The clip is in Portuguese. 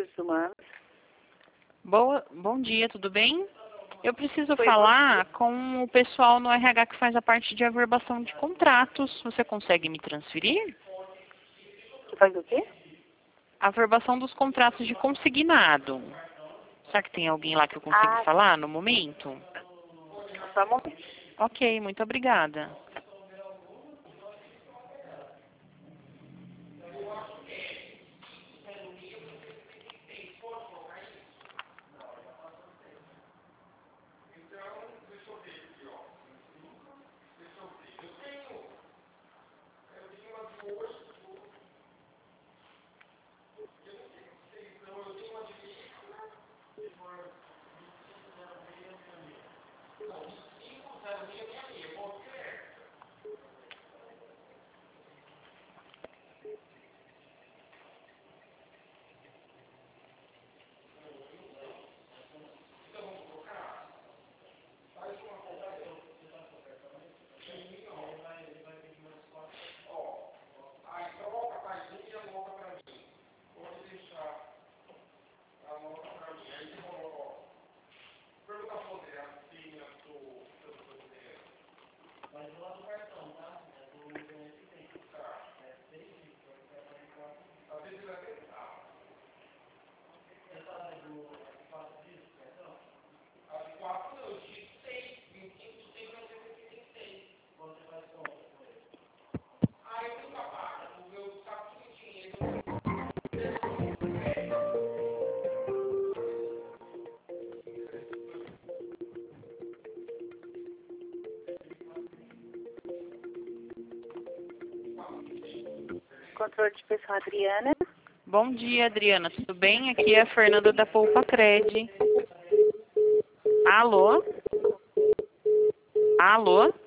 Recursos Humanos. Bom dia, tudo bem? Eu preciso Oi, falar com o pessoal no RH que faz a parte de averbação de contratos. Você consegue me transferir? Faz o quê? Averbação dos contratos de consignado. Será que tem alguém lá que eu consigo falar no momento? Só um momento. Ok, muito obrigada. Controle de pessoal, Adriana. Bom dia, Adriana, tudo bem? Aqui é a Fernanda da Poupa Cred. Alô? Alô?